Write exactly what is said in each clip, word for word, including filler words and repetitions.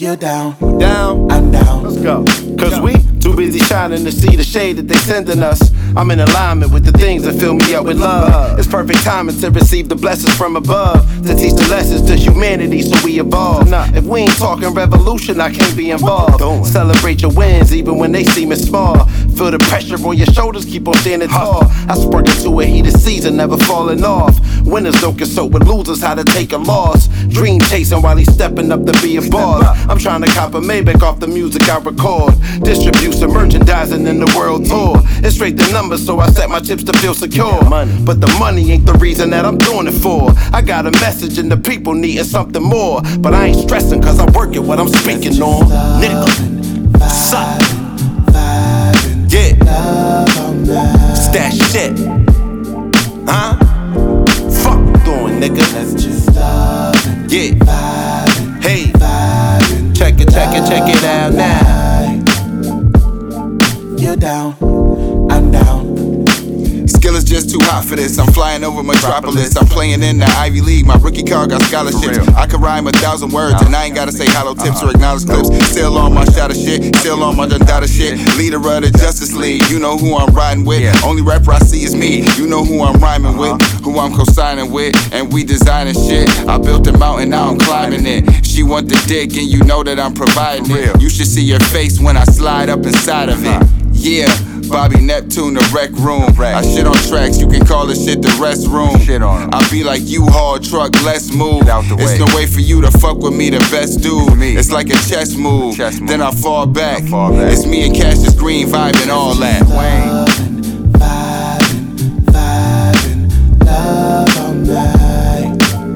You're down, Down, I'm down. let's go. Cause we too busy shining to see the shade that they sending us. I'm in alignment with the things that fill me up with love. It's perfect timing to receive the blessings from above, to teach the lessons to humanity so we evolve. If we ain't talking revolution, I can't be involved. Celebrate your wins even when they seem small. Feel the pressure on your shoulders, keep on standing tall. I sprung into a heated season, never falling off. Winners don't consult with losers how to take a loss. Dream chasing while he's stepping up to be a boss. I'm trying to cop a Maybach off the music I record. Distribution, merchandising in the world tour. It's straight the numbers, so I set my chips to feel secure. But the money ain't the reason that I'm doing it for. I got a message and the people needing something more. But I ain't stressing cause I work at what I'm speaking on. Nigga, suck. Yeah, stash shit. Huh? Fuck you doing, nigga. Yeah. Hey, check it, check it, check it out now. You're down, I'm down. Skill is just too hot for this. I'm flying over Metropolis. I'm playing in the Ivy League. My rookie card got scholarships. I can rhyme a thousand words and I ain't gotta say hollow tips or acknowledge clips. Still on my shot of shit. Still on my dundada shit. Leader of the Justice League. You know who I'm riding with. Only rapper I see is me. You know who I'm rhyming with. Who I'm co-signing with. And we designing shit. I built a mountain, now I'm climbing it. She want the dick and you know that I'm providing it. You should see your face when I slide up inside of it. Yeah, Bobby Neptune, the rec room. I shit on tracks, you can call this shit the restroom. I be like U-Haul truck, let's move. It's no way for you to fuck with me, the best dude. It's like a chess move, then I fall back. It's me and Cassius Green vibing all that. Vibing, vibing, vibing, love all night.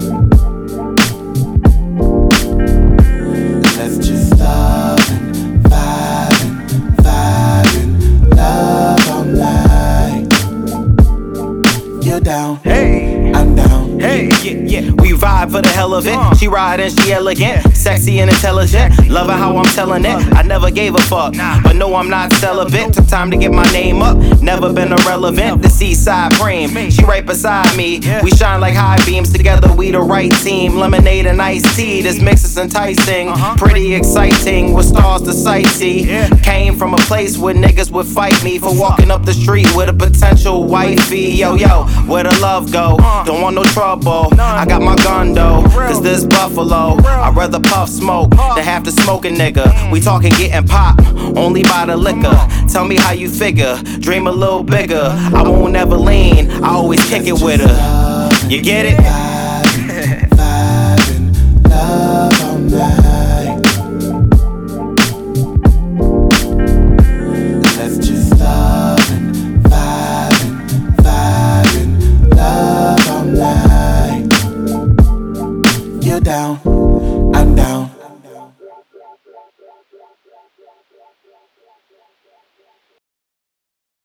Let's just loving, vibing, vibing, love all night. You're down, Hey, I'm down. hey, yeah, yeah. We vibe for the hell of it. She ride and she elegant, sexy and intelligent. Loving how I'm telling it. I never gave a fuck, but no, I'm not celibate. Took time to get my name up, never been irrelevant. The seaside frame, she right beside me. We shine like high beams together. We the right team. Lemonade and iced tea. This mix is enticing, pretty exciting. With stars to sightsee. Came from a place where niggas would fight me for walking up the street with a potential wifey. Yo, yo, where the love go? Don't want no trouble. I got my gun though, cause this Buffalo. I'd rather puff smoke than have to smoke a nigga. We talking getting pop, only by the liquor. Tell me how you figure, dream a little bigger. I won't ever lean, I always kick it with her. You get it?